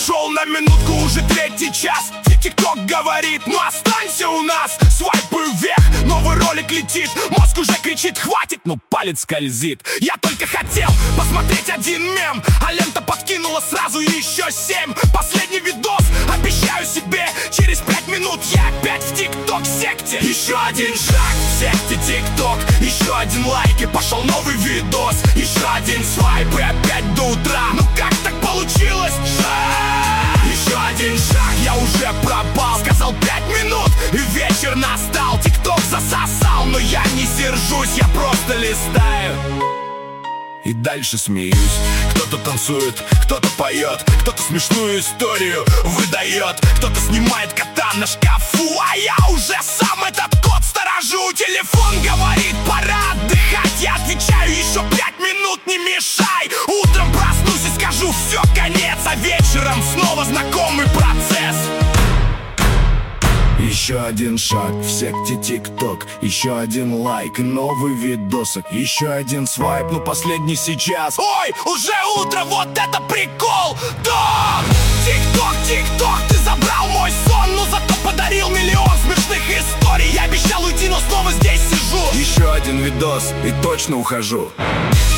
Зашел на минутку, уже 3-й час. ТикТок говорит, ну останься у нас. Свайпаю вверх, новый ролик летит. Мозг уже кричит, хватит, но палец скользит. Я только хотел посмотреть один мем, а лента подкинула сразу еще 7. Последний видос, обещаю себе, через 5 минут я опять в ТикТок-секте. Еще один шаг в секте ТикТок, еще один лайк и пошел новый видос. Еще один свайп и опять до утра. Ну как так получилось? Еще один шаг, я уже пропал. Сказал 5 минут и вечер настал. ТикТок засосал, но я не сержусь, я просто листаю и дальше смеюсь. Кто-то танцует, кто-то поет, кто-то смешную историю выдает, кто-то снимает кота на шкафу, а я уже сам этот кот сторожу. Телефон говорит, пора отдыхать. Я отвечаю, еще 5 минут, не мешай. Утром проснусь и скажу, все, конец, а вечером снова знакомый процесс. Еще один шаг в секте ТикТок, еще один лайк и новый видосик. Еще один свайп, но последний сейчас. Ой, уже утро, вот это прикол! Да! ТикТок, ТикТок, ты забрал мой сон, но зато подарил миллион смешных историй. Я обещал уйти, но снова здесь сижу. Еще один видос и точно ухожу.